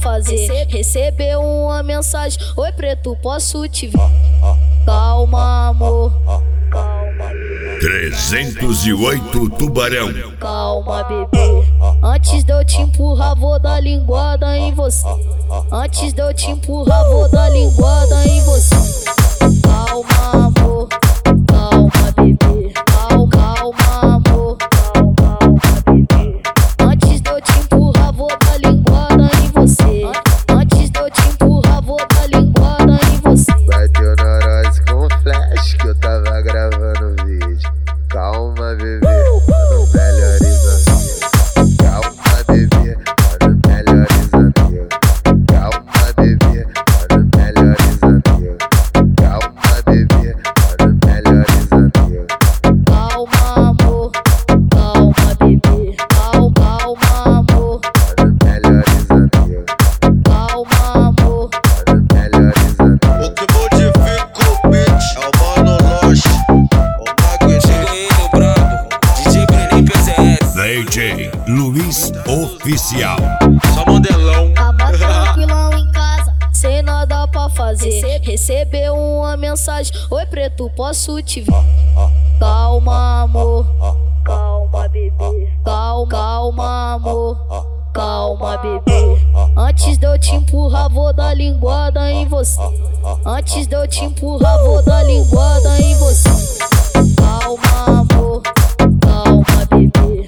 fazer. Recebeu uma mensagem: oi preto, posso te ver? Calma amor, 308 Tubarão. calma bebê. Antes de eu te empurrar, vou dar linguada em você. Antes de eu te empurrar, vou dar linguada em você. Calma amor, calma bebê. Calma amor, calma bebê. Antes de eu te empurrar, vou dar linguada em você. Antes de eu te empurrar, vou dar linguada em você. Bateu neurose com flash que eu tava gravando vídeo. Calma bebê, mano, melhores amigos. Calma bebê, mano, melhores amigos. Calma bebê, mano, melhores amigos. Calma bebê, mano, melhores amigos. Calma amor, calma bebê. Calma amor, Mano, melhores amigos. calma amor. Mano, melhores amigos. O que modifica o beat é o Mano Loche, o Magno. Chegou ele, o brabo, DJ Brenin PCS. DJ Luiz Oficial. Só modelão. Tava tranquilão em casa, sem nada pra fazer. Recebeu uma mensagem: oi preto, posso te ver? Calma amor, calma bebê. Calma amor, calma bebê. Antes de eu te empurrar, vou dar linguada em você. Antes de eu te empurrar, vou dar linguada em você. Calma amor, calma bebê.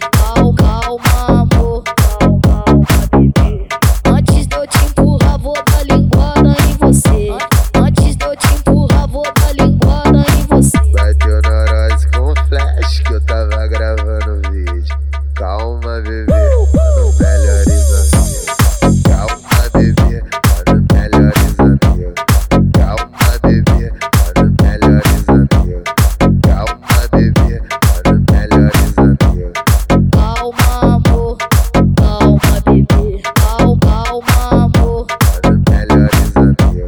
Calma amor, calma bebê. Antes de eu te empurrar, vou dar linguada em você. Antes de eu te empurrar, vou dar linguada em você. Bateu neurose com flash que eu tava gravando vídeo. Calma bebê, mano, melhores amigos. Calma bebê, mano, melhores amigos. Calma bebê, mano, melhores amigos. Calma bebê, mano, melhores amigos. Calma amor, calma bebê. Calma amor, Mano, melhores amigos.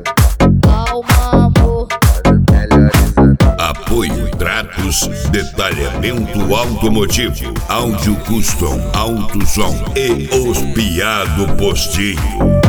calma amor. Mano, melhores amigos. Apoio Tratos, detalhamento automotivo, áudio custom, alto som e os piado postinho.